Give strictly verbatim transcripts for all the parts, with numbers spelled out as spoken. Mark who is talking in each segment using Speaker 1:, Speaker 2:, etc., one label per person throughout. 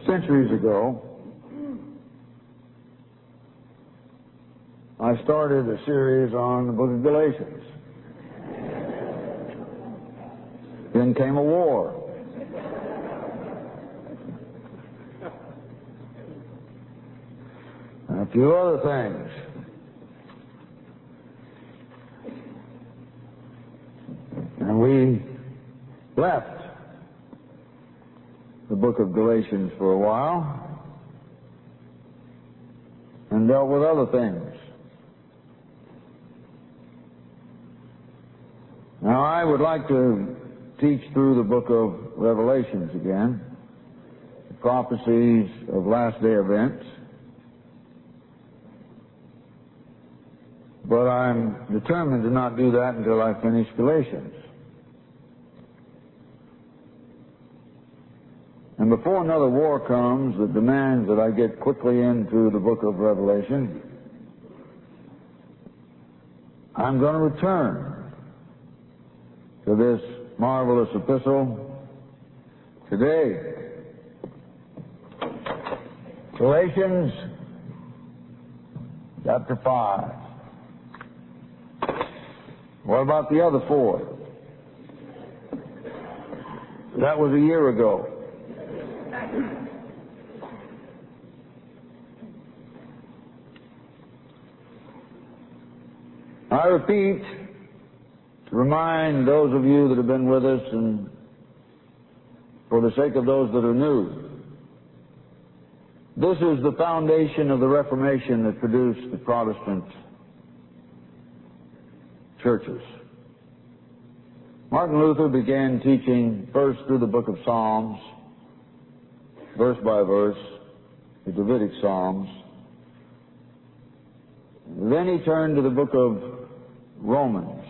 Speaker 1: Centuries ago, I started a series on the book of Galatians. Then came a war. And a few other things. And we left the book of Galatians for a while and dealt with other things. Now, I would like to teach through the book of Revelations again, the prophecies of last day events, but I'm determined to not do that until I finish Galatians. And before another war comes that demands that I get quickly into the book of Revelation, I'm going to return to this marvelous epistle today. Galatians chapter five. What about the other four? That was a year ago. I repeat, to remind those of you that have been with us and for the sake of those that are new, this is the foundation of the Reformation that produced the Protestant churches. Martin Luther began teaching first through the book of Psalms, verse by verse, the Davidic Psalms. Then he turned to the book of Romans.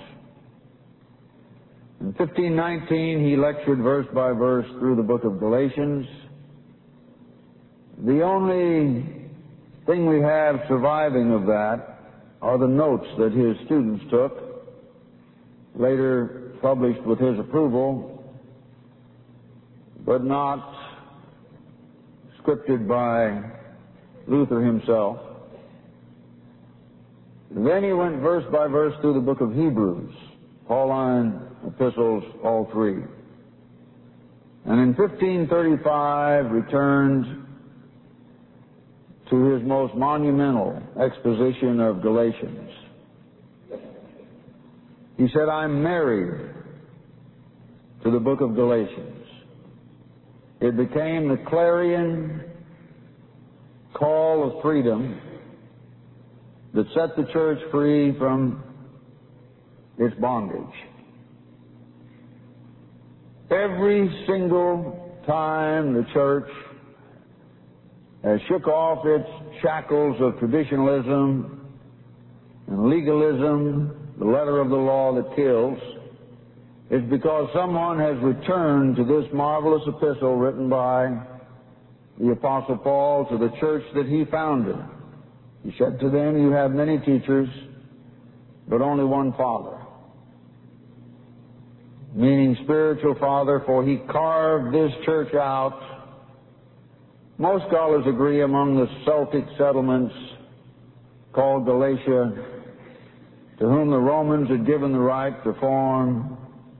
Speaker 1: In fifteen nineteen, he lectured verse by verse through the book of Galatians. The only thing we have surviving of that are the notes that his students took, later published with his approval, but not scripted by Luther himself. Then he went verse by verse through the book of Hebrews, Pauline epistles, all three. And in fifteen thirty-five returned to his most monumental exposition of Galatians. He said, I'm married to the book of Galatians. It became the clarion call of freedom that set the church free from its bondage. Every single time the church has shook off its shackles of traditionalism and legalism, the letter of the law that kills, it's because someone has returned to this marvelous epistle written by the Apostle Paul to the church that he founded. He said to them, you have many teachers, but only one Father. Meaning spiritual Father, for he carved this church out. Most scholars agree among the Celtic settlements called Galatia, to whom the Romans had given the right to form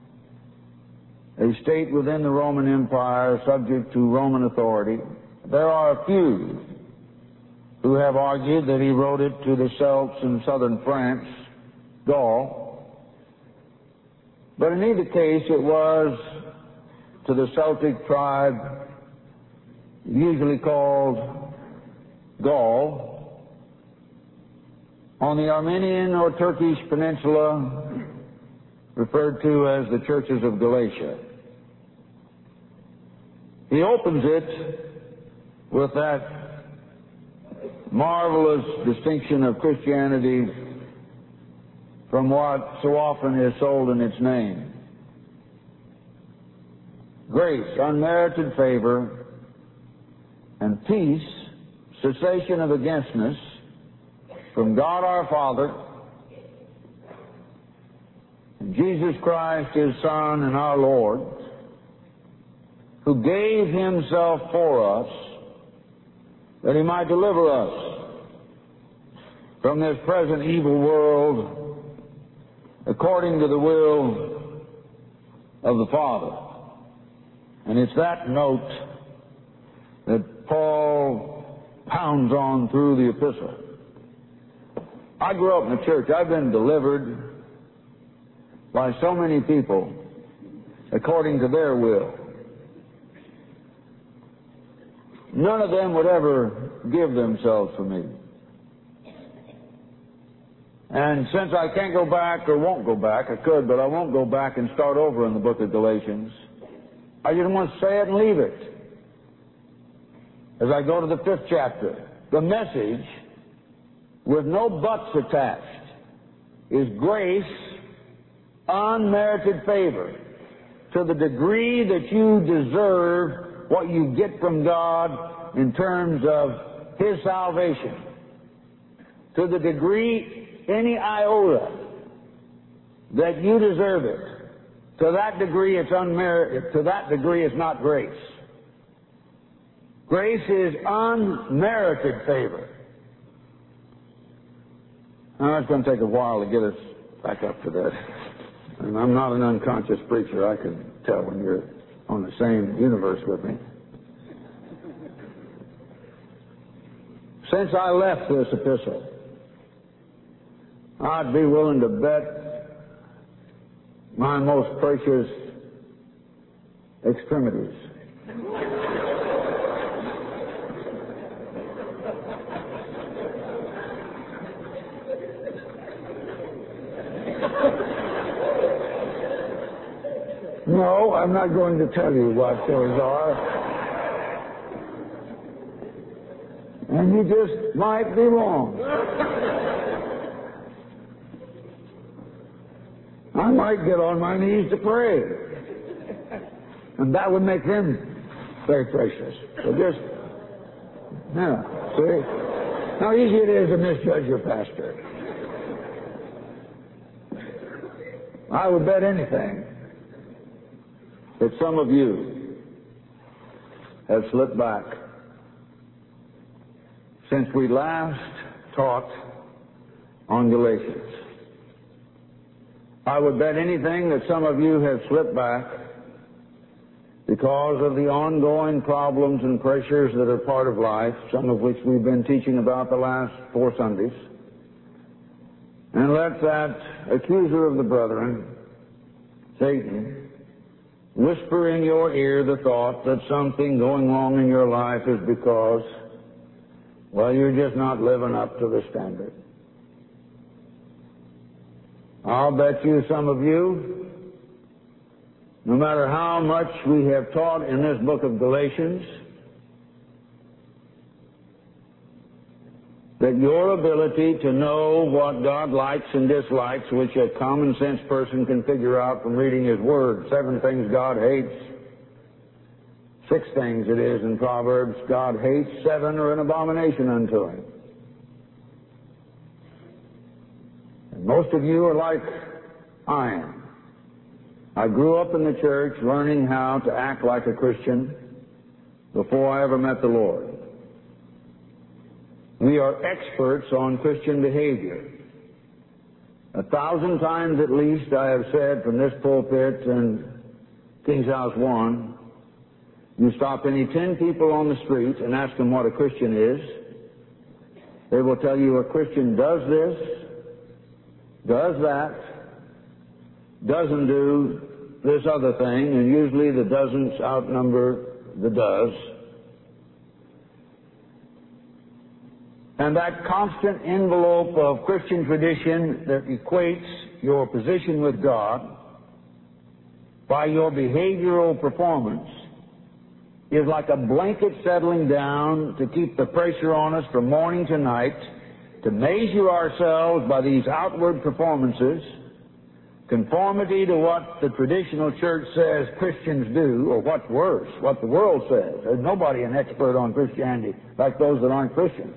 Speaker 1: a state within the Roman Empire subject to Roman authority. There are a few who have argued that he wrote it to the Celts in southern France, Gaul. But in either case, it was to the Celtic tribe, usually called Gaul, on the Armenian or Turkish peninsula, referred to as the churches of Galatia. He opens it with that marvelous distinction of Christianity from what so often is sold in its name. Grace, unmerited favor, and peace, cessation of againstness, from God our Father, and Jesus Christ, his Son and our Lord, who gave himself for us that he might deliver us from this present evil world according to the will of the Father. And it's that note that Paul pounds on through the epistle. I grew up in the church. I've been delivered by so many people according to their will. None of them would ever give themselves for me. And since I can't go back or won't go back, I could, but I won't go back and start over in the book of Galatians. I just want to say it and leave it. As I go to the fifth chapter, the message, with no buts attached, is grace, unmerited favor. To the degree that you deserve what you get from God in terms of His salvation, to the degree any iota that you deserve it, to that degree it's unmerited, to that degree it's not grace. Grace is unmerited favor. Now, it's going to take a while to get us back up to that. And I'm not an unconscious preacher. I can tell when you're on the same universe with me. Since I left this epistle, I'd be willing to bet my most precious extremities. No, I'm not going to tell you what those are. And you just might be wrong. I might get on my knees to pray. And that would make them very precious. So just, yeah, see? How easy it is to misjudge your pastor. I would bet anything that some of you have slipped back since we last taught on Galatians. I would bet anything that some of you have slipped back because of the ongoing problems and pressures that are part of life, some of which we've been teaching about the last four Sundays. And let that accuser of the brethren, Satan, whisper in your ear the thought that something going wrong in your life is because, well, you're just not living up to the standard. I'll bet you some of you, no matter how much we have taught in this book of Galatians, that your ability to know what God likes and dislikes, which a common sense person can figure out from reading His Word, seven things God hates, six things it is in Proverbs God hates, seven are an abomination unto Him. And most of you are like I am. I grew up in the church learning how to act like a Christian before I ever met the Lord. We are experts on Christian behavior. A thousand times at least I have said from this pulpit and King's House One, you stop any ten people on the street and ask them what a Christian is, they will tell you a Christian does this, does that, doesn't do this other thing, and usually the doesn't outnumber the does. And that constant envelope of Christian tradition that equates your position with God by your behavioral performance is like a blanket settling down to keep the pressure on us from morning to night, to measure ourselves by these outward performances, conformity to what the traditional church says Christians do, or what's worse, what the world says. There's nobody an expert on Christianity like those that aren't Christians.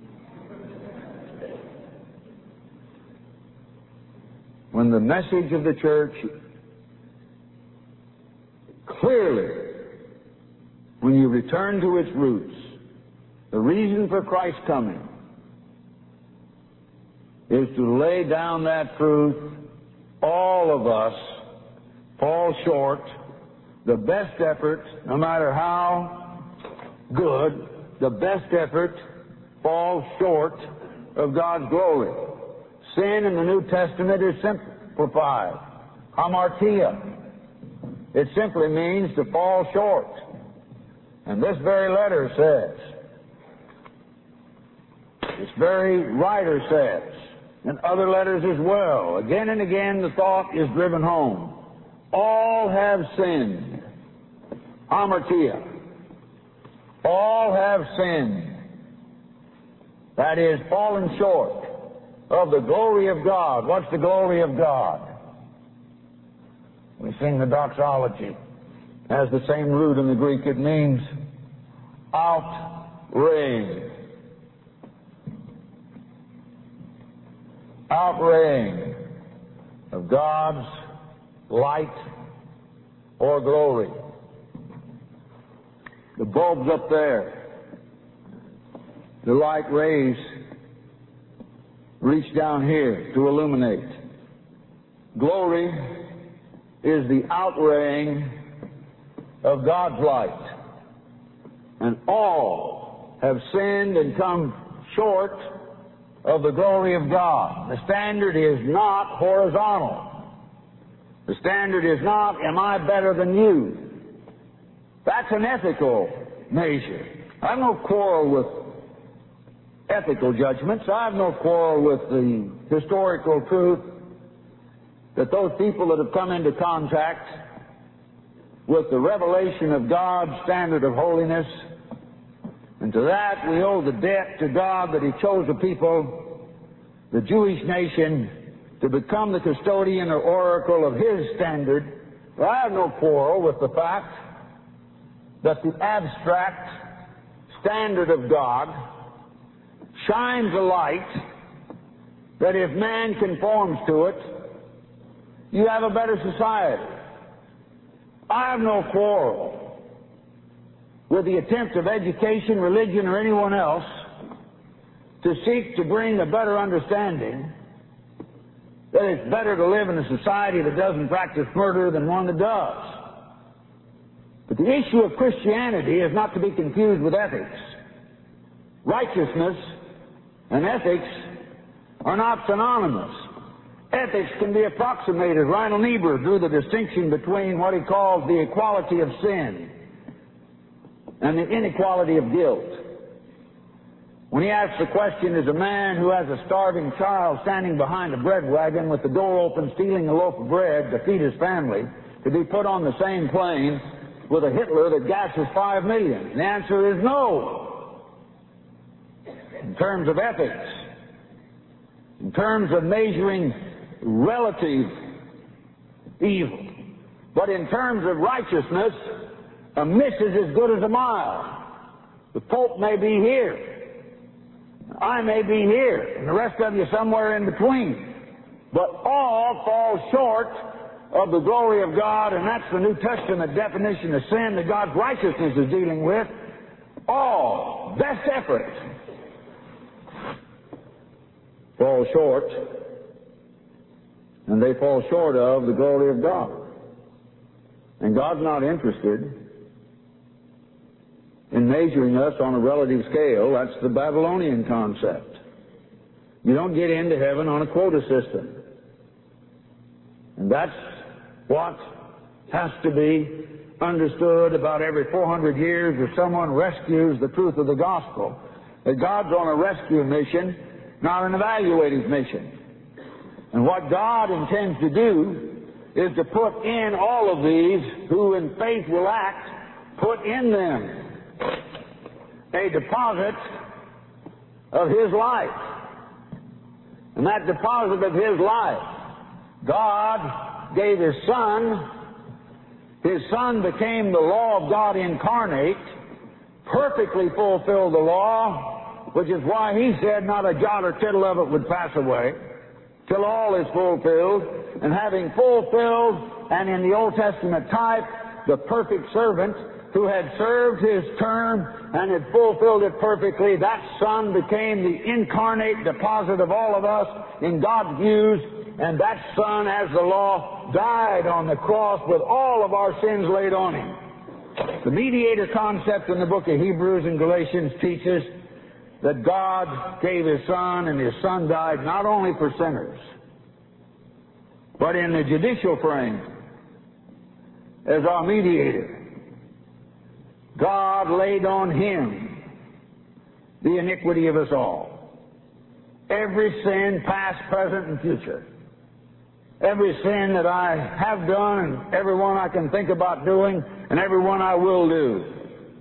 Speaker 1: When the message of the church clearly, when you return to its roots, The reason for Christ's coming is to lay down that truth. All of us fall short. The best effort, no matter how good, the best effort falls short of God's glory. Sin in the New Testament is simplified. Hamartia. It simply means to fall short. And this very letter says, this very writer says, and other letters as well, again and again the thought is driven home. All have sinned. Hamartia. All have sinned. That is, fallen short of the glory of God. What's the glory of God? We sing the doxology. It has the same root in the Greek. It means outraying. Outraying of God's light or glory. The bulbs up there, the light rays reach down here to illuminate. Glory is the outraying of God's light. And all have sinned and come short of the glory of God. The standard is not horizontal. The standard is not, am I better than you? That's an ethical measure. I have no quarrel with ethical judgments. I have no quarrel with the historical truth that those people that have come into contact with the revelation of God's standard of holiness, and to that we owe the debt to God that He chose a people, the Jewish nation, to become the custodian or oracle of His standard. Well, I have no quarrel with the fact that the abstract standard of God shines a light that if man conforms to it, you have a better society. I have no quarrel with the attempt of education, religion, or anyone else to seek to bring a better understanding that it's better to live in a society that doesn't practice murder than one that does. But the issue of Christianity is not to be confused with ethics. Righteousness and ethics are not synonymous. Ethics can be approximated. Reinhold Niebuhr drew the distinction between what he calls the equality of sin and the inequality of guilt. When he asks the question, is a man who has a starving child standing behind a bread wagon with the door open stealing a loaf of bread to feed his family to be put on the same plane with a Hitler that gasses five million? The answer is no. In terms of ethics, in terms of measuring relative evil, but in terms of righteousness, a miss is as good as a mile. The Pope may be here, I may be here, and the rest of you somewhere in between, but all fall short of the glory of God, and that's the New Testament definition of sin that God's righteousness is dealing with. All, best effort, fall short, and they fall short of the glory of God. And God's not interested in measuring us on a relative scale. That's the Babylonian concept. You don't get into heaven on a quota system. And that's what has to be understood about every four hundred years if someone rescues the truth of the gospel. That God's on a rescue mission, not an evaluative mission. And what God intends to do is to put in all of these who in faith will act, put in them a deposit of His life. And that deposit of His life, God gave His Son. His Son became the law of God incarnate, perfectly fulfilled the law, which is why He said not a jot or tittle of it would pass away till all is fulfilled. And having fulfilled, and in the Old Testament type, the perfect servant, who had served his term and had fulfilled it perfectly, that Son became the incarnate deposit of all of us in God's views, and that Son, as the law, died on the cross with all of our sins laid on him. The mediator concept in the book of Hebrews and Galatians teaches that God gave his Son, and his Son died not only for sinners, but in the judicial frame as our mediator. God laid on him the iniquity of us all. Every sin, past, present, and future. Every sin that I have done, and every one I can think about doing, and every one I will do,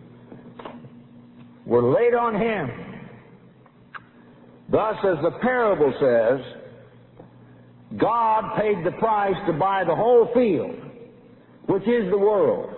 Speaker 1: were laid on him. Thus, as the parable says, God paid the price to buy the whole field, which is the world.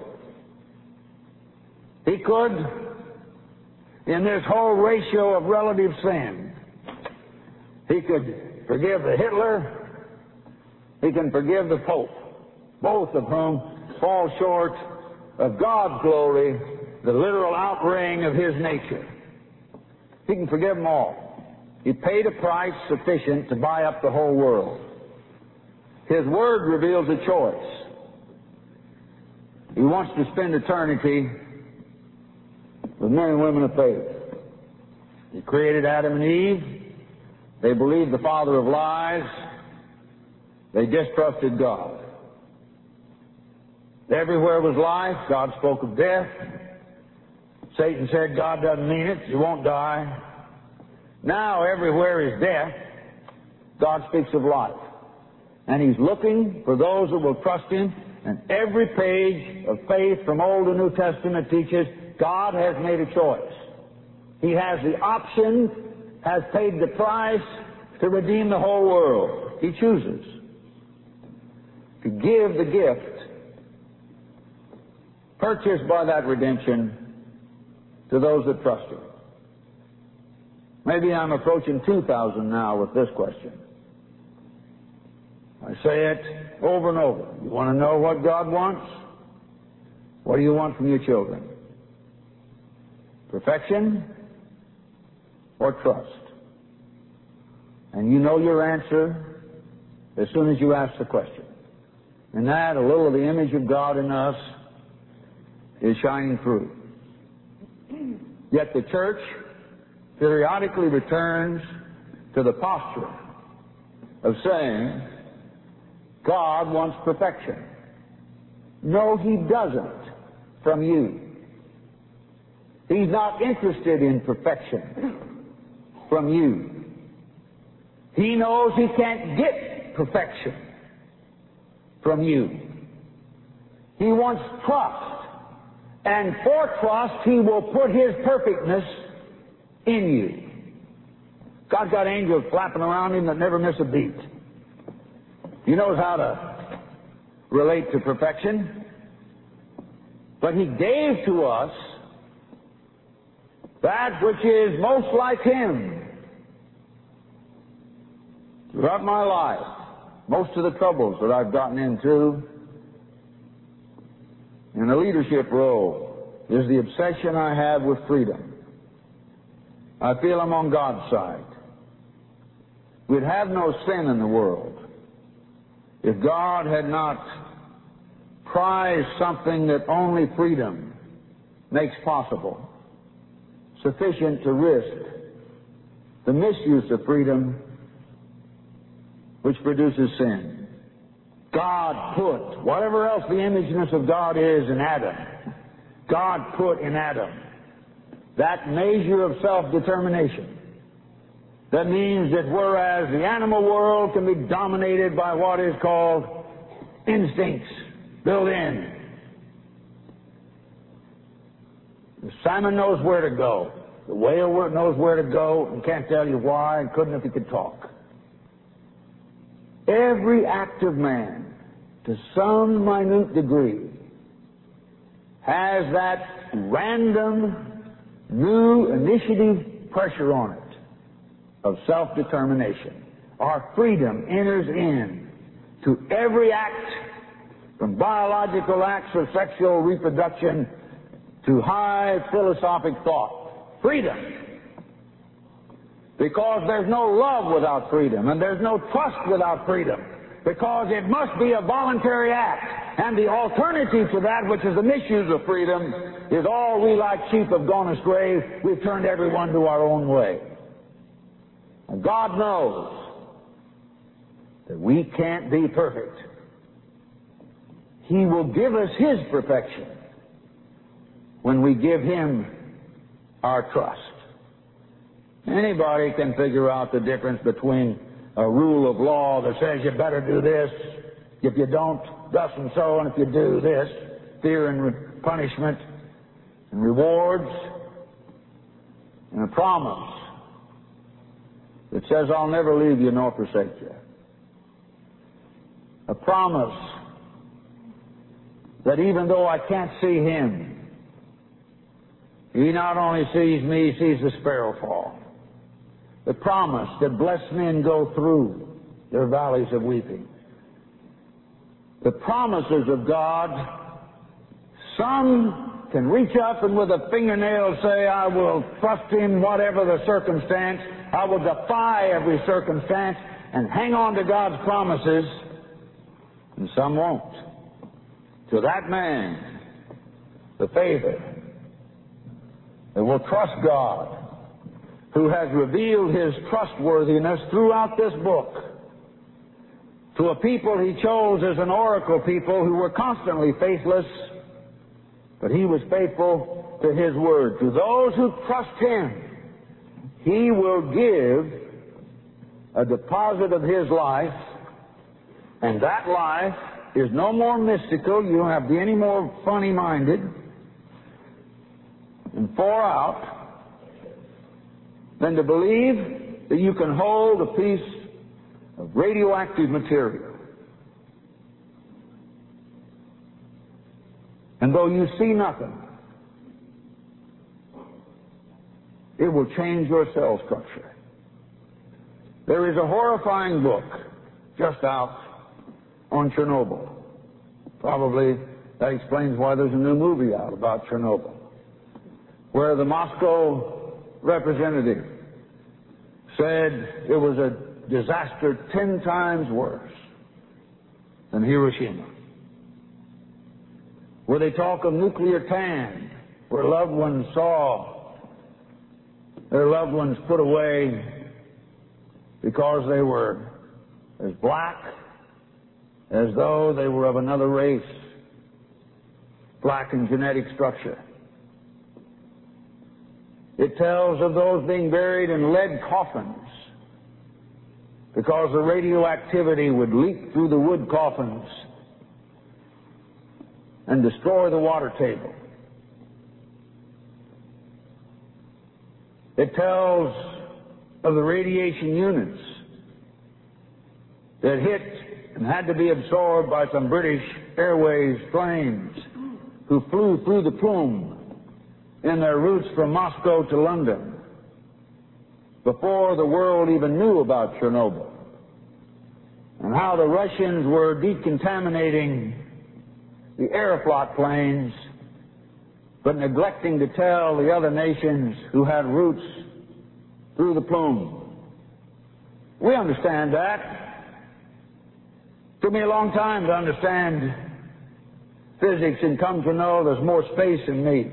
Speaker 1: He could, in this whole ratio of relative sin, he could forgive the Hitler, he can forgive the Pope, both of whom fall short of God's glory, the literal outreighing of his nature. He can forgive them all. He paid a price sufficient to buy up the whole world. His Word reveals a choice. He wants to spend eternity with men and women of faith. He created Adam and Eve. They believed the father of lies. They distrusted God. Everywhere was life. God spoke of death. Satan said, God doesn't mean it. You won't die. Now everywhere is death. God speaks of life. And he's looking for those that will trust him. And every page of faith from Old and New Testament teaches God has made a choice. He has the option, has paid the price to redeem the whole world. He chooses to give the gift purchased by that redemption to those that trust him. Maybe I'm approaching two thousand now with this question. I say it over and over. You want to know what God wants? What do you want from your children? Perfection or trust? And you know your answer as soon as you ask the question. And that, a little of the image of God in us is shining through. Yet the church periodically returns to the posture of saying, God wants perfection. No, he doesn't from you. He's not interested in perfection from you. He knows he can't get perfection from you. He wants trust. And for trust, he will put his perfectness in you. God's got angels flapping around him that never miss a beat. He knows how to relate to perfection. But he gave to us that which is most like him. Throughout my life, most of the troubles that I've gotten into in a leadership role is the obsession I have with freedom. I feel I'm on God's side. We'd have no sin in the world if God had not prized something that only freedom makes possible, sufficient to risk the misuse of freedom which produces sin. God put, whatever else the imageness of God is in Adam, God put in Adam that measure of self-determination. That means that whereas the animal world can be dominated by what is called instincts built in, the salmon knows where to go. The whale knows where to go and can't tell you why and couldn't if he could talk. Every act of man, to some minute degree, has that random, new initiative pressure on it of self-determination. Our freedom enters in to every act, from biological acts of sexual reproduction to high philosophic thought. Freedom. Because there's no love without freedom, and there's no trust without freedom. Because it must be a voluntary act. And the alternative to that, which is the misuse of freedom, is all we like sheep have gone astray. We've turned everyone to our own way. And God knows that we can't be perfect. He will give us His perfection when we give Him our trust. Anybody can figure out the difference between a rule of law that says you better do this, if you don't, thus and so, and if you do this, fear and re- punishment and rewards, and a promise that says, I'll never leave you nor forsake you. A promise that even though I can't see Him, He not only sees me, He sees the sparrow fall. The promise that blessed men go through their valleys of weeping. The promises of God, some can reach up and with a fingernail say, I will trust Him whatever the circumstance. I will defy every circumstance and hang on to God's promises. And some won't. To that man, the favor that will trust God, who has revealed His trustworthiness throughout this book to a people He chose as an oracle people who were constantly faithless, but He was faithful to His word. To those who trust Him, He will give a deposit of His life, and that life is no more mystical. You don't have to be any more funny-minded and far out than to believe that you can hold a piece of radioactive material. And though you see nothing, it will change your cell structure. There is a horrifying book just out on Chernobyl. Probably that explains why there's a new movie out about Chernobyl, where the Moscow representative said it was a disaster ten times worse than Hiroshima. Where they talk of nuclear tan, where loved ones saw their loved ones put away because they were as black as though they were of another race, black in genetic structure. It tells of those being buried in lead coffins because the radioactivity would leak through the wood coffins and destroy the water table. It tells of the radiation units that hit and had to be absorbed by some British Airways planes who flew through the plume in their routes from Moscow to London before the world even knew about Chernobyl, and how the Russians were decontaminating the Aeroflot planes but neglecting to tell the other nations who had routes through the plume. We understand that. It took me a long time to understand physics and come to know there's more space in me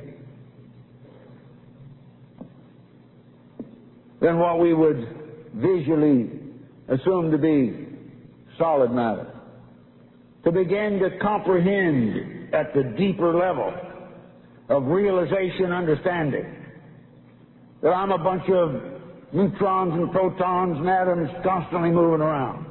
Speaker 1: than what we would visually assume to be solid matter. To begin to comprehend at the deeper level of realization, understanding, that I'm a bunch of neutrons and protons and atoms constantly moving around.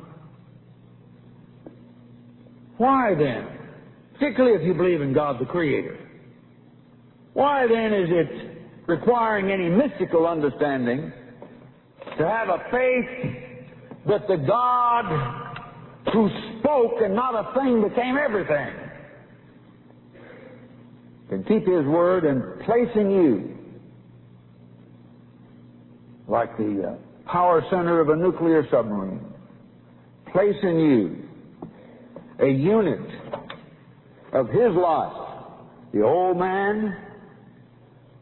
Speaker 1: Why then, particularly if you believe in God the Creator, why then is it requiring any mystical understanding to have a faith that the God who spoke and not a thing became everything can keep His word and place in you, like the uh, power center of a nuclear submarine, place in you a unit of His life, the old man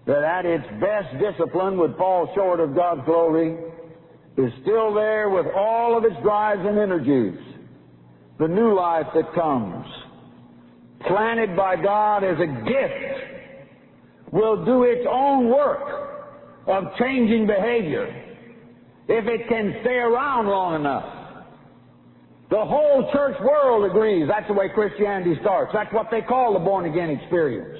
Speaker 1: that at its best discipline would fall short of God's glory, is still there with all of its drives and energies. The new life that comes, planted by God as a gift, will do its own work of changing behavior if it can stay around long enough. The whole church world agrees that's the way Christianity starts. That's what they call the born-again experience.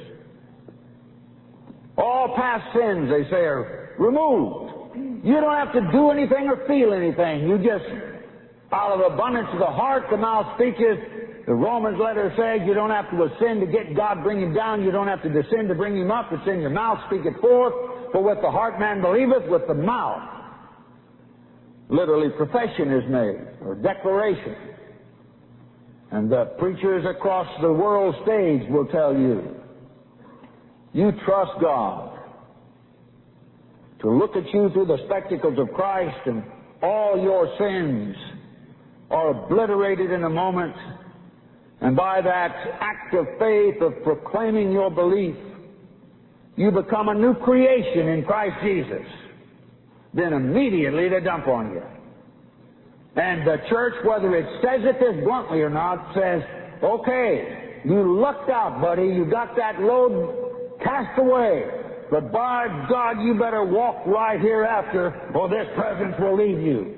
Speaker 1: All past sins, they say, are removed. You don't have to do anything or feel anything. You just, out of the abundance of the heart, the mouth speaketh. The Romans letter says you don't have to ascend to get God, bring Him down. You don't have to descend to bring Him up. It's in your mouth, speak it forth. For with the heart man believeth, with the mouth literally profession is made, or declaration. And the preachers across the world stage will tell you, you trust God to look at you through the spectacles of Christ, and all your sins are obliterated in a moment. And by that act of faith of proclaiming your belief, you become a new creation in Christ Jesus. Then immediately they dump on you. And the church, whether it says it this bluntly or not, says, okay, you lucked out, buddy. You got that load cast away. But by God, you better walk right hereafter, or this presence will leave you.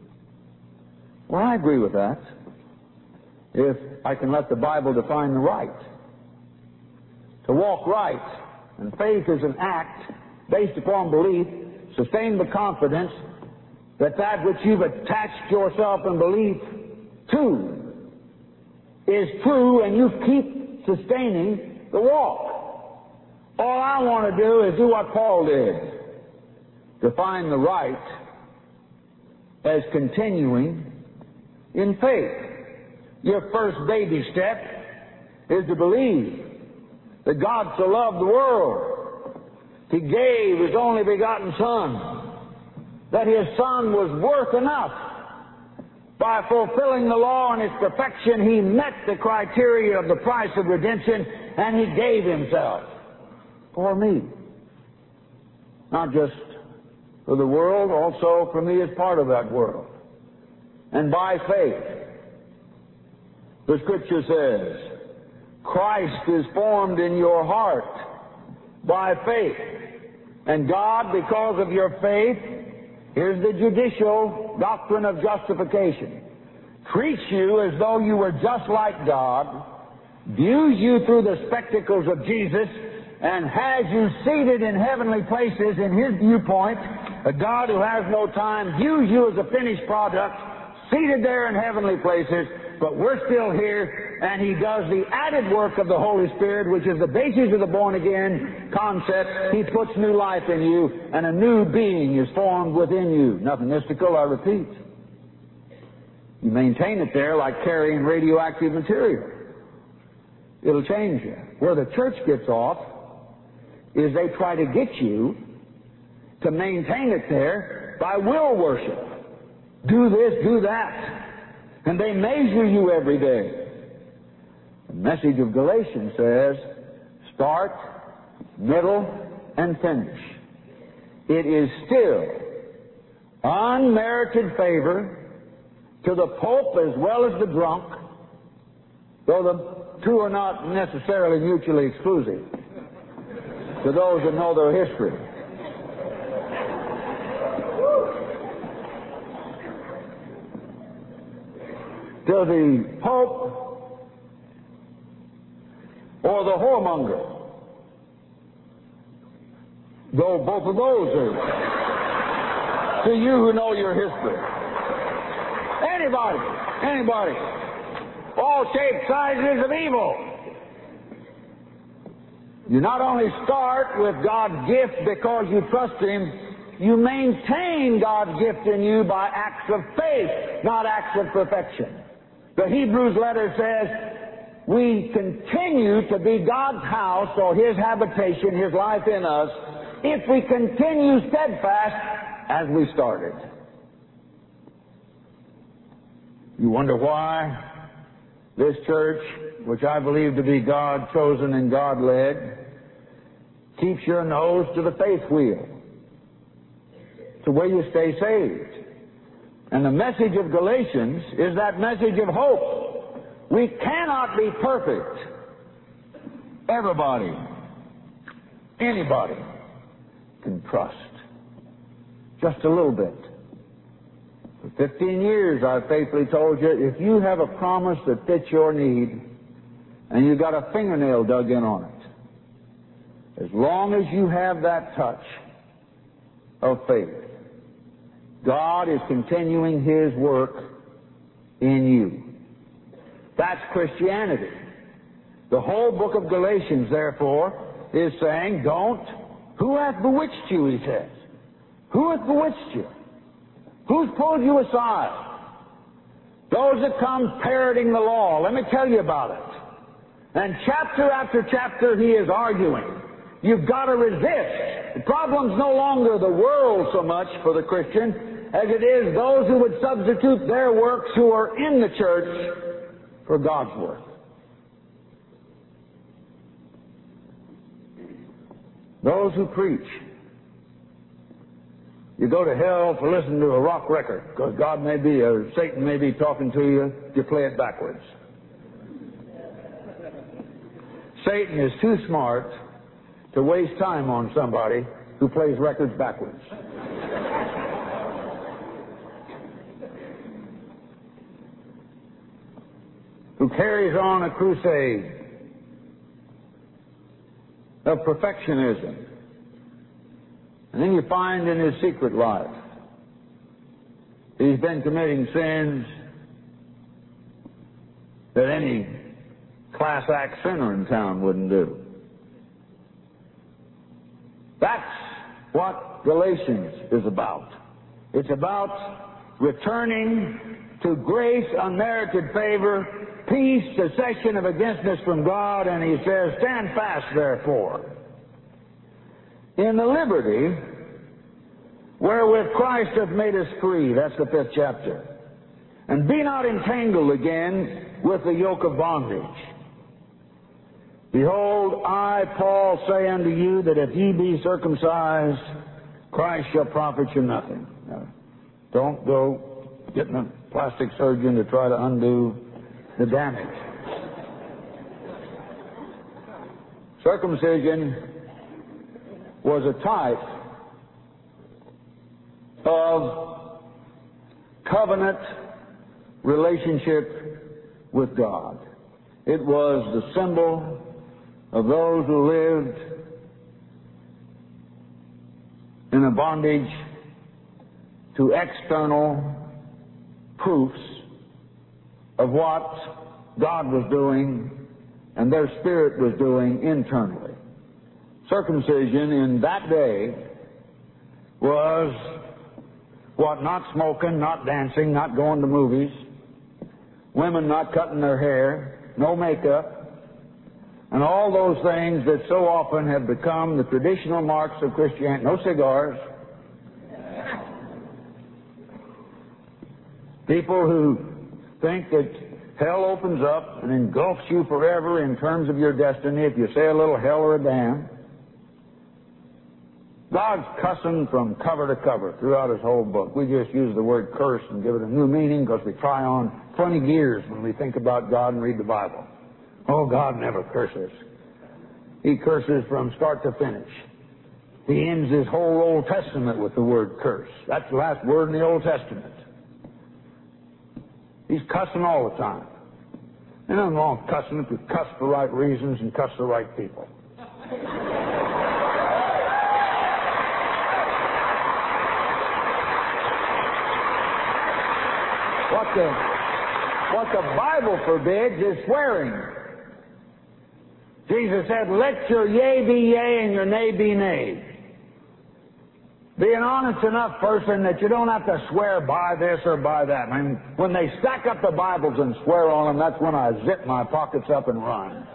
Speaker 1: Well, I agree with that, if I can let the Bible define the right. To walk right, and faith is an act based upon belief, sustained with confidence that that which you've attached yourself in belief to is true, and you keep sustaining the walk. All I want to do is do what Paul did, define the right as continuing in faith. Your first baby step is to believe that God so loved the world, He gave His only begotten Son, that His Son was worth enough. By fulfilling the law in its perfection, He met the criteria of the price of redemption, and He gave Himself for me. Not just for the world, also for me as part of that world. And by faith, the Scripture says, Christ is formed in your heart by faith. And God, because of your faith, here's the judicial doctrine of justification, treats you as though you were just like God, views you through the spectacles of Jesus, and has you seated in heavenly places in His viewpoint. A God who has no time views you as a finished product, seated there in heavenly places, but we're still here, and He does the added work of the Holy Spirit, which is the basis of the born-again concept. He puts new life in you, and a new being is formed within you. Nothing mystical, I repeat. You maintain it there like carrying radioactive material. It'll change you. Where the church gets off is they try to get you to maintain it there by will worship. Do this, do that. And they measure you every day. The message of Galatians says, start, middle, and finish. It is still unmerited favor to the Pope as well as the drunk, though the two are not necessarily mutually exclusive, to those that know their history. To the Pope or the whoremonger, though both of those are, to you who know your history. Anybody, anybody, all shapes, sizes of evil. You not only start with God's gift because you trust Him, you maintain God's gift in you by acts of faith, not acts of perfection. The Hebrews letter says, we continue to be God's house, or His habitation, His life in us, if we continue steadfast as we started. You wonder why this church, which I believe to be God-chosen and God-led, keeps your nose to the faith wheel. It's the way you stay saved. And the message of Galatians is that message of hope. We cannot be perfect. Everybody, anybody can trust. Just a little bit. For fifteen years I've faithfully told you, if you have a promise that fits your need and you got a fingernail dug in on it, as long as you have that touch of faith, God is continuing His work in you. That's Christianity. The whole book of Galatians, therefore, is saying, don't. Who hath bewitched you, he says. Who hath bewitched you? Who's pulled you aside? Those that come parroting the law. Let me tell you about it. And chapter after chapter he is arguing. You've got to resist. The problem's no longer the world so much for the Christian as it is those who would substitute their works who are in the church for God's work. Those who preach, you go to hell for listening to a rock record because God may be, or Satan may be talking to you, you play it backwards. Satan is too smart to waste time on somebody who plays records backwards. Who carries on a crusade of perfectionism. And then you find in his secret life he's been committing sins that any class act sinner in town wouldn't do. That's what Galatians is about. It's about returning to grace, unmerited favor, peace, cessation of againstness from God, and he says, stand fast, therefore, in the liberty wherewith Christ hath made us free. That's the fifth chapter. And be not entangled again with the yoke of bondage. Behold, I, Paul, say unto you that if ye be circumcised, Christ shall profit you nothing. Now, don't go getting a plastic surgeon to try to undo the damage. Circumcision was a type of covenant relationship with God. It was the symbol of those who lived in a bondage to external proofs of what God was doing and their spirit was doing internally. Circumcision in that day was what? Not smoking, not dancing, not going to movies, women not cutting their hair, no makeup, and all those things that so often have become the traditional marks of Christianity. No cigars. People who think that hell opens up and engulfs you forever in terms of your destiny if you say a little hell or a damn. God's cussing from cover to cover throughout his whole book. We just use the word curse and give it a new meaning because we try on funny gears when we think about God and read the Bible. Oh, God never curses. He curses from start to finish. He ends his whole Old Testament with the word curse. That's the last word in the Old Testament. He's cussing all the time. There's nothing wrong with cussing if you cuss for right reasons and cuss the right people. What the, what the Bible forbids is swearing. Jesus said, let your yea be yea and your nay be nay. Be an honest enough person that you don't have to swear by this or by that. I mean, when they stack up the Bibles and swear on them, that's when I zip my pockets up and run.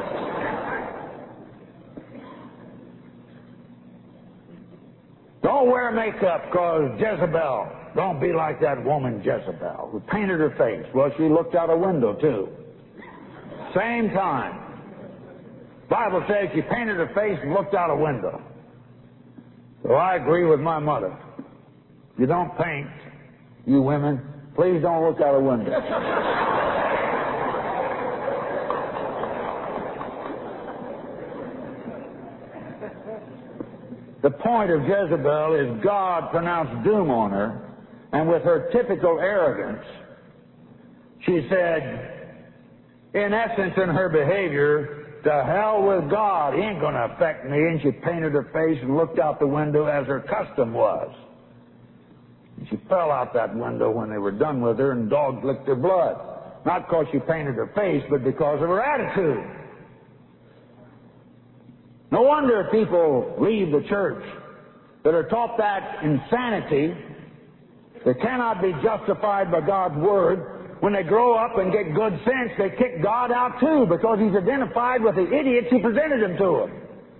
Speaker 1: Don't wear makeup because Jezebel. Don't be like that woman Jezebel who painted her face. Well, she looked out a window too. Same time. Bible says she painted her face and looked out a window. So I agree with my mother. You don't paint, you women. Please don't look out a window. The point of Jezebel is God pronounced doom on her, and with her typical arrogance, she said, in essence, in her behavior, to hell with God, he ain't going to affect me. And she painted her face and looked out the window as her custom was. And she fell out that window when they were done with her, and dogs licked her blood. Not because she painted her face, but because of her attitude. No wonder people leave the church that are taught that insanity that cannot be justified by God's Word. When they grow up and get good sense, they kick God out too, because he's identified with the idiots who presented him to them.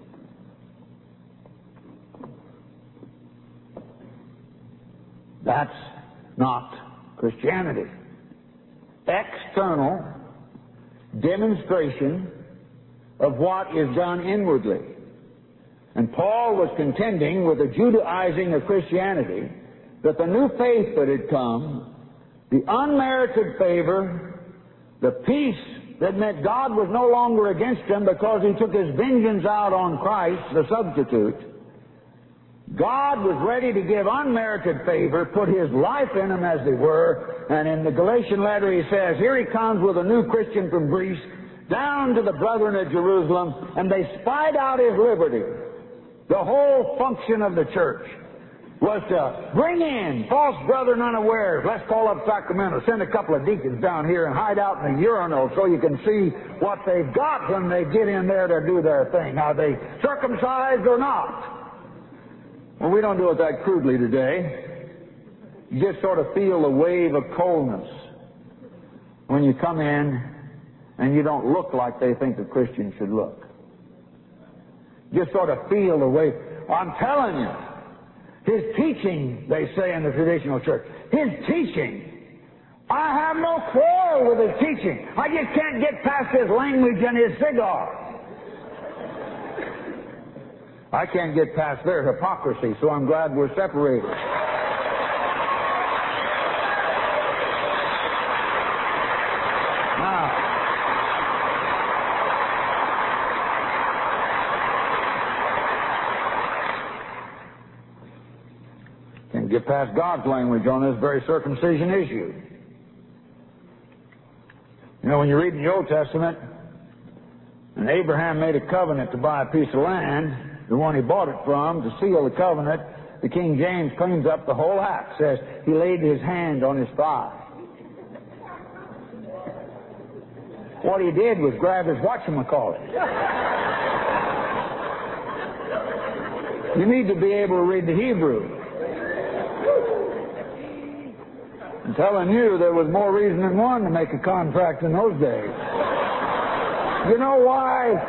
Speaker 1: That's not Christianity. External demonstration of what is done inwardly. And Paul was contending with the Judaizing of Christianity, that the new faith that had come, the unmerited favor, the peace that meant God was no longer against them because he took his vengeance out on Christ, the substitute. God was ready to give unmerited favor, put his life in them as they were, and in the Galatian letter he says, here he comes with a new Christian from Greece, down to the brethren at Jerusalem, and they spied out his liberty. The whole function of the church was to bring in false brethren unawares. Let's call up Sacramento, send a couple of deacons down here and hide out in the urinal so you can see what they've got when they get in there to do their thing. Are they circumcised or not? Well, we don't do it that crudely today. You just sort of feel a wave of coldness when you come in and you don't look like they think a Christian should look. You just sort of feel the wave. I'm telling you, his teaching, they say in the traditional church, his teaching, I have no quarrel with his teaching. I just can't get past his language and his cigar. I can't get past their hypocrisy, so I'm glad we're separated. Now, can't get past God's language on this very circumcision issue. You know, when you read in the Old Testament, and Abraham made a covenant to buy a piece of land, the one he bought it from, to seal the covenant, the King James cleans up the whole act, says he laid his hand on his thigh. What he did was grab his whatchamacallit. You need to be able to read the Hebrew. I'm telling you, there was more reason than one to make a contract in those days. You know why?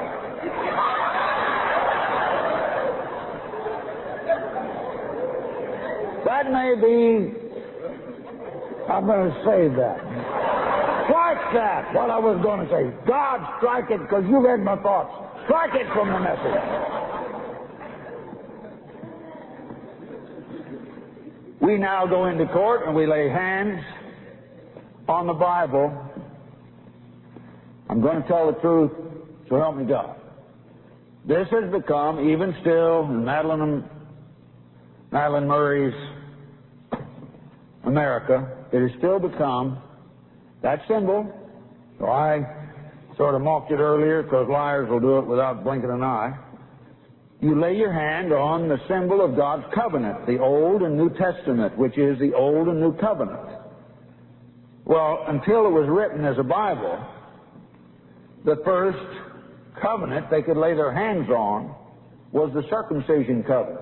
Speaker 1: That may be, I'm going to say that. Strike that, what I was going to say. God, strike it, because you read my thoughts. Strike it from the message. We now go into court and we lay hands on the Bible. I'm going to tell the truth, so help me God. This has become, even still, in Madeline, Madeline Murray's America, it has still become that symbol. So I sort of mocked it earlier because liars will do it without blinking an eye. You lay your hand on the symbol of God's covenant, the Old and New Testament, which is the Old and New Covenant. Well, until it was written as a Bible, the first covenant they could lay their hands on was the circumcision covenant.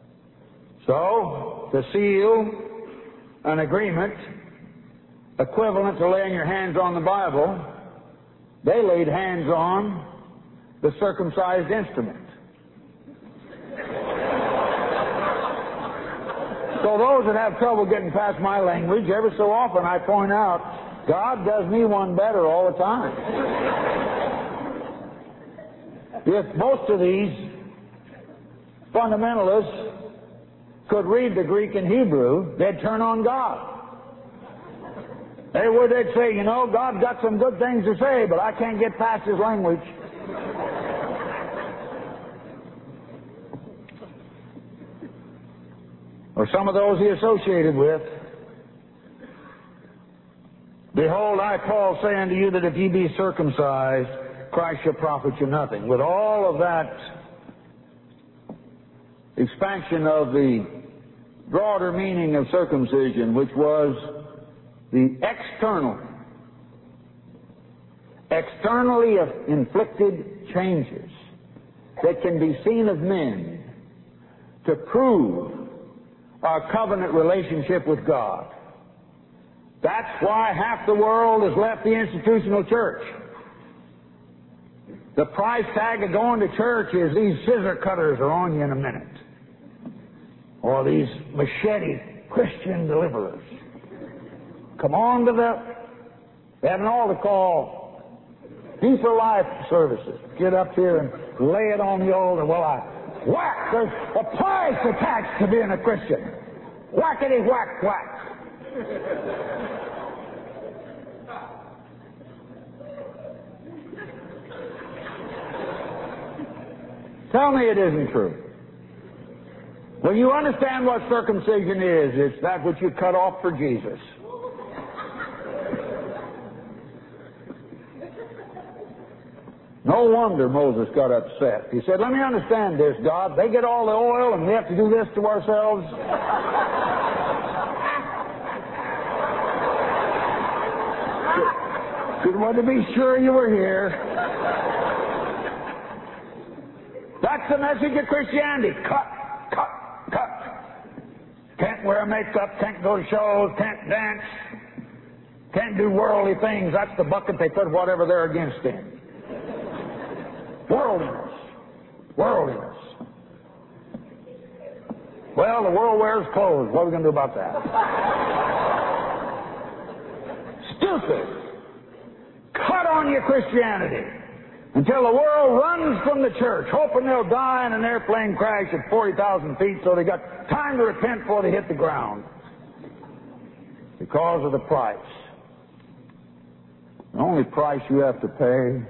Speaker 1: So, to seal an agreement equivalent to laying your hands on the Bible, they laid hands on the circumcised instrument. So those that have trouble getting past my language, every so often I point out, God does me one better all the time. If most of these fundamentalists could read the Greek and Hebrew, they'd turn on God. They would, they'd say, you know, God's got some good things to say, but I can't get past his language. Or some of those he associated with. Behold, I, Paul, say unto you that if ye be circumcised, Christ shall profit you nothing. With all of that expansion of the broader meaning of circumcision, which was the external, externally inflicted changes that can be seen of men to prove our covenant relationship with God. That's why half the world has left the institutional church. The price tag of going to church is these scissor cutters are on you in a minute. Or these machete Christian deliverers. Come on to the, they have an altar called Deeper Life Services. Get up here and lay it on the altar. Well, I whack. There's a price attached to being a Christian. Whackety whack whack. Tell me it isn't true. When you understand what circumcision is, it's that which you cut off for Jesus. No wonder Moses got upset. He said, let me understand this, God. They get all the oil and we have to do this to ourselves. Just wanted to be sure you were here. That's the message of Christianity. Cut, cut, cut. Can't wear makeup, can't go to shows, can't dance, can't do worldly things. That's the bucket they put whatever they're against in. Worldliness. Worldliness. Well, the world wears clothes. What are we going to do about that? Stupid. Cut on your Christianity until the world runs from the church, hoping they'll die in an airplane crash at forty thousand feet so they got time to repent before they hit the ground. Because of the price. The only price you have to pay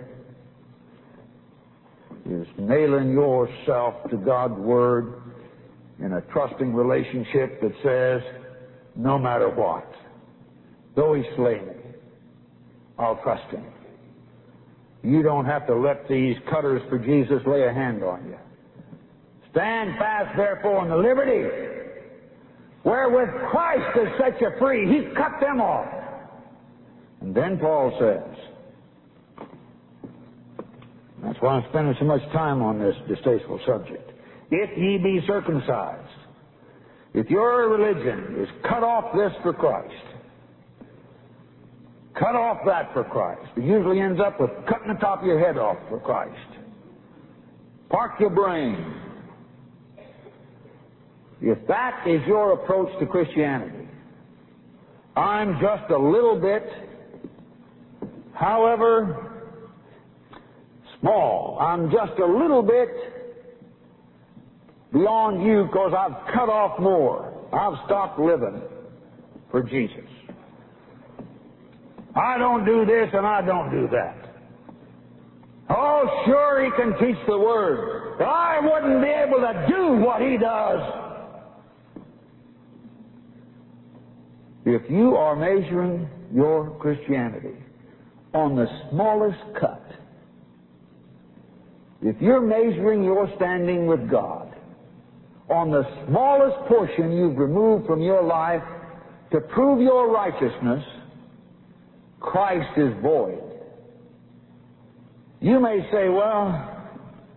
Speaker 1: is nailing yourself to God's Word in a trusting relationship that says, no matter what, though he slay me, I'll trust him. You don't have to let these cutters for Jesus lay a hand on you. Stand fast, therefore, in the liberty wherewith Christ has set you free. He's cut them off. And then Paul says, that's why I'm spending so much time on this distasteful subject. If ye be circumcised, if your religion is cut off this for Christ, cut off that for Christ, it usually ends up with cutting the top of your head off for Christ. Park your brain. If that is your approach to Christianity, I'm just a little bit, however small, I'm just a little bit beyond you because I've cut off more. I've stopped living for Jesus. I don't do this and I don't do that. Oh, sure, he can teach the Word, but I wouldn't be able to do what he does. If you are measuring your Christianity on the smallest cut, if you're measuring your standing with God on the smallest portion you've removed from your life to prove your righteousness, Christ is void. You may say, well,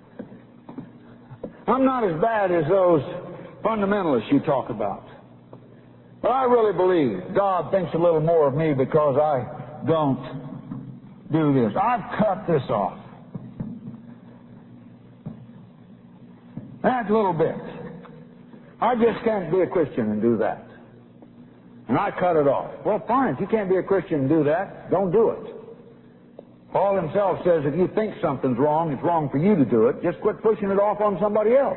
Speaker 1: I'm not as bad as those fundamentalists you talk about. But I really believe God thinks a little more of me because I don't do this. I've cut this off. That little bit. I just can't be a Christian and do that. And I cut it off. Well, fine. If you can't be a Christian and do that, don't do it. Paul himself says if you think something's wrong, it's wrong for you to do it. Just quit pushing it off on somebody else.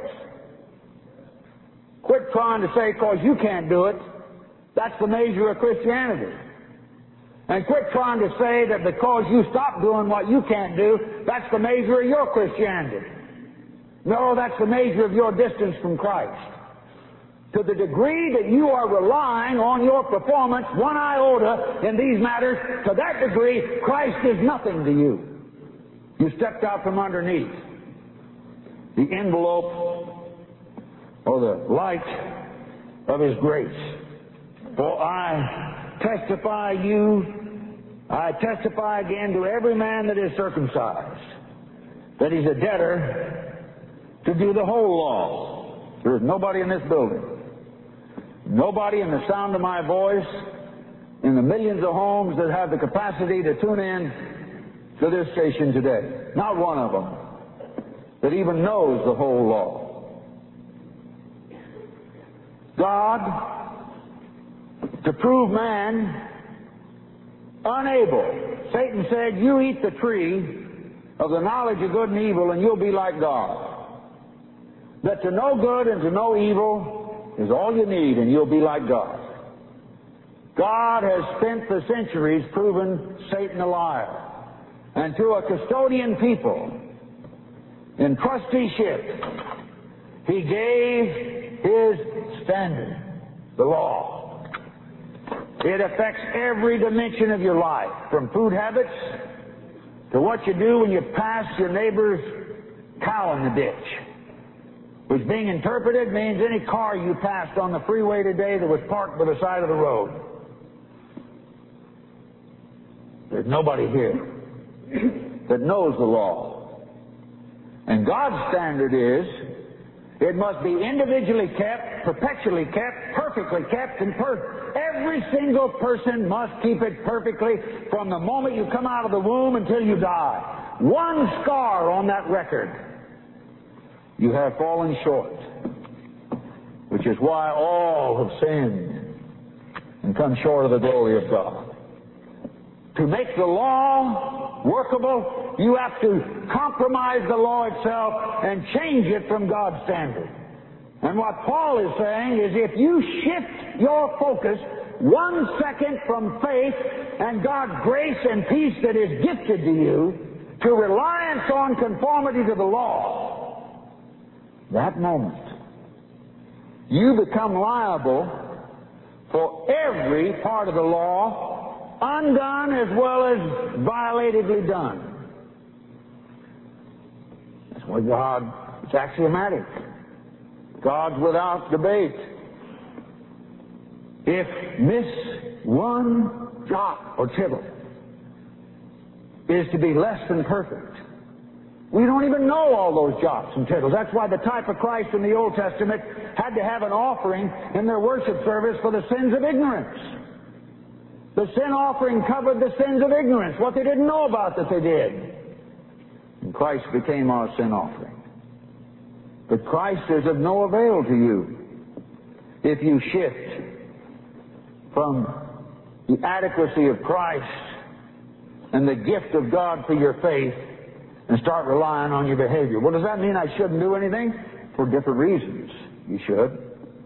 Speaker 1: Quit trying to say because you can't do it, that's the measure of Christianity. And quit trying to say that because you stop doing what you can't do, that's the measure of your Christianity. No, that's the measure of your distance from Christ. To the degree that you are relying on your performance, one iota, in these matters, to that degree, Christ is nothing to you. You stepped out from underneath the envelope or the light of His grace. For I testify you, I testify again to every man that is circumcised, that he's a debtor to do the whole law. There is nobody in this building, nobody in the sound of my voice, in the millions of homes that have the capacity to tune in to this station today, not one of them that even knows the whole law. God, to prove man unable, Satan said, you eat the tree of the knowledge of good and evil and you'll be like God. That to know good and to know evil is all you need and you'll be like God. God has spent the centuries proving Satan a liar. And to a custodian people in trusteeship, He gave His standard, the law. It affects every dimension of your life, from food habits to what you do when you pass your neighbor's cow in the ditch, which being interpreted means any car you passed on the freeway today that was parked by the side of the road. There's nobody here that knows the law. And God's standard is it must be individually kept, perpetually kept, perfectly kept, and perfect. Every single person must keep it perfectly from the moment you come out of the womb until you die. One scar on that record. You have fallen short, which is why all have sinned and come short of the glory of God. To make the law workable, you have to compromise the law itself and change it from God's standard. And what Paul is saying is if you shift your focus one second from faith and God's grace and peace that is gifted to you to reliance on conformity to the law, that moment you become liable for every part of the law, undone as well as violatedly done. That's why God, it's axiomatic. God's without debate. If miss one jot or tittle is to be less than perfect, we don't even know all those jots and tittles. That's why the type of Christ in the Old Testament had to have an offering in their worship service for the sins of ignorance. The sin offering covered the sins of ignorance, what they didn't know about that they did. And Christ became our sin offering. But Christ is of no avail to you if you shift from the adequacy of Christ and the gift of God for your faith and start relying on your behavior. Well, does that mean I shouldn't do anything? For different reasons, you should.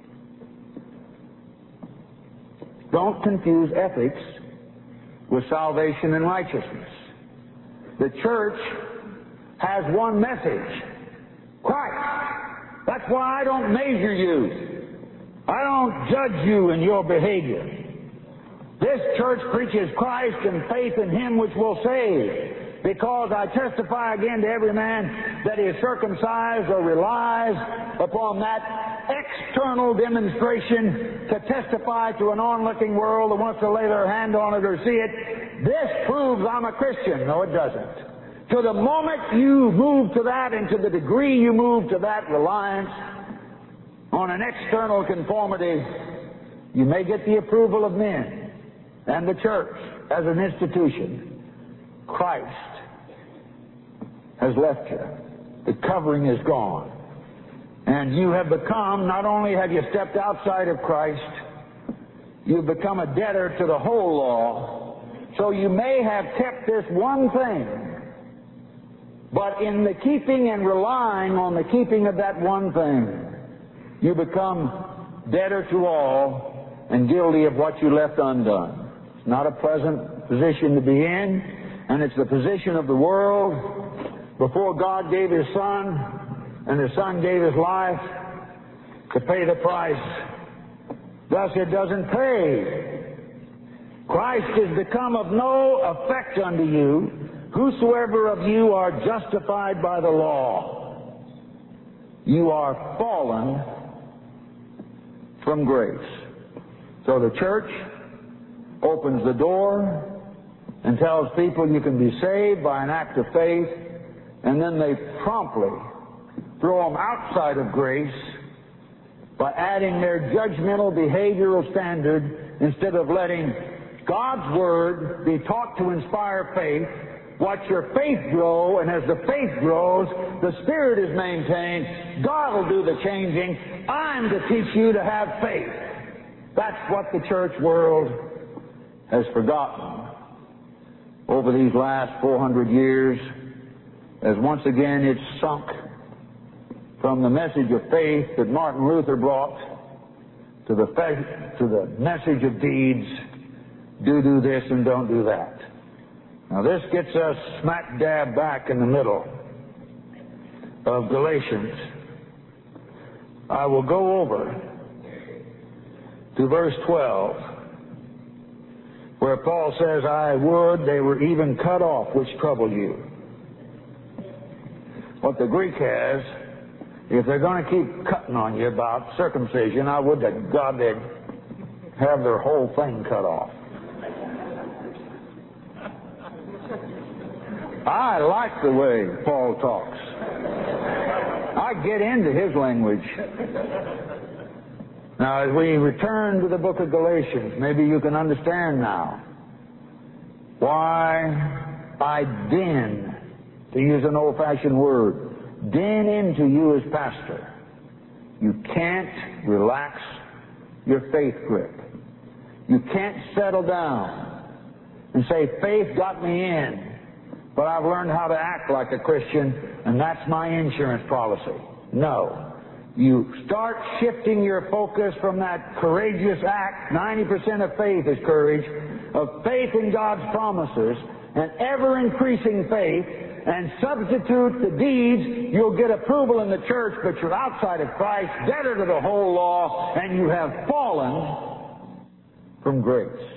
Speaker 1: Don't confuse ethics with salvation and righteousness. The church has one message: Christ. That's why I don't measure you. I don't judge you in your behavior. This church preaches Christ and faith in Him which will save. Because I testify again to every man that is circumcised or relies upon that external demonstration to testify to an onlooking world that wants to lay their hand on it or see it. This proves I'm a Christian. No, it doesn't. To the moment you move to that and to the degree you move to that reliance on an external conformity, you may get the approval of men and the church as an institution. Christ has left you. The covering is gone. And you have become, not only have you stepped outside of Christ, you've become a debtor to the whole law, So you may have kept this one thing, but in the keeping and relying on the keeping of that one thing, you become debtor to all and guilty of what you left undone. It's not a pleasant position to be in, and it's the position of the world before God gave His Son, and His Son gave His life to pay the price. Thus it doesn't pay. Christ is become of no effect unto you, whosoever of you are justified by the law. You are fallen from grace. So the church opens the door and tells people you can be saved by an act of faith, and then they promptly throw them outside of grace by adding their judgmental behavioral standard instead of letting God's Word be taught to inspire faith. Watch your faith grow, and as the faith grows, the Spirit is maintained. God will do the changing. I'm to teach you to have faith. That's what the church world has forgotten over these last four hundred years, as once again it's sunk from the message of faith that Martin Luther brought to the faith, to the message of deeds. Do do this and don't do that. Now this gets us smack dab back in the middle of Galatians. I will go over to verse twelve, where Paul says, I would they were even cut off which trouble you. What the Greek has, if they're going to keep cutting on you about circumcision, I would that God they'd have their whole thing cut off. I like the way Paul talks. I get into his language. Now, as we return to the book of Galatians, maybe you can understand now why I din, to use an old-fashioned word, din into you as pastor. You can't relax your faith grip. You can't settle down and say, faith got me in, but I've learned how to act like a Christian, and that's my insurance policy. No. You start shifting your focus from that courageous act, ninety percent of faith is courage, of faith in God's promises, and ever-increasing faith, and substitute the deeds. You'll get approval in the church, but you're outside of Christ, debtor to the whole law, and you have fallen from grace.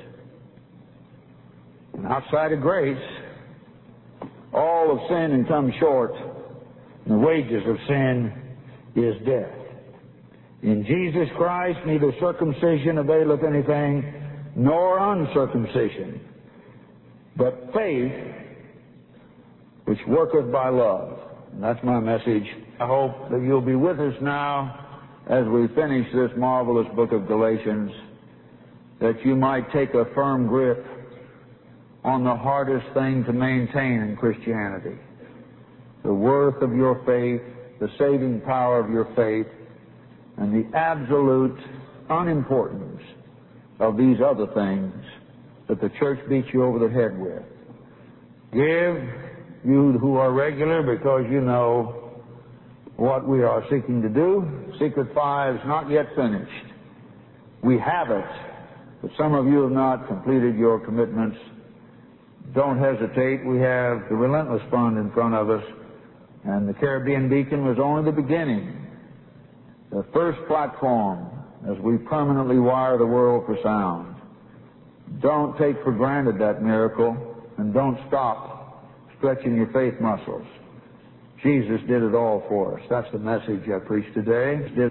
Speaker 1: And outside of grace, all have sinned and come short. And the wages of sin is death. In Jesus Christ neither circumcision availeth anything, nor uncircumcision, but faith which worketh by love. And that's my message. I hope that you'll be with us now as we finish this marvelous book of Galatians, that you might take a firm grip on the hardest thing to maintain in Christianity: the worth of your faith, the saving power of your faith, and the absolute unimportance of these other things that the church beats you over the head with. Give, you who are regular, because you know what we are seeking to do. Secret five is not yet finished. We have it, but some of you have not completed your commitments. Don't hesitate. We have the Relentless Fund in front of us, and the Caribbean Beacon was only the beginning, the first platform as we permanently wire the world for sound. Don't take for granted that miracle, and don't stop stretching your faith muscles. Jesus did it all for us. That's the message I preach today.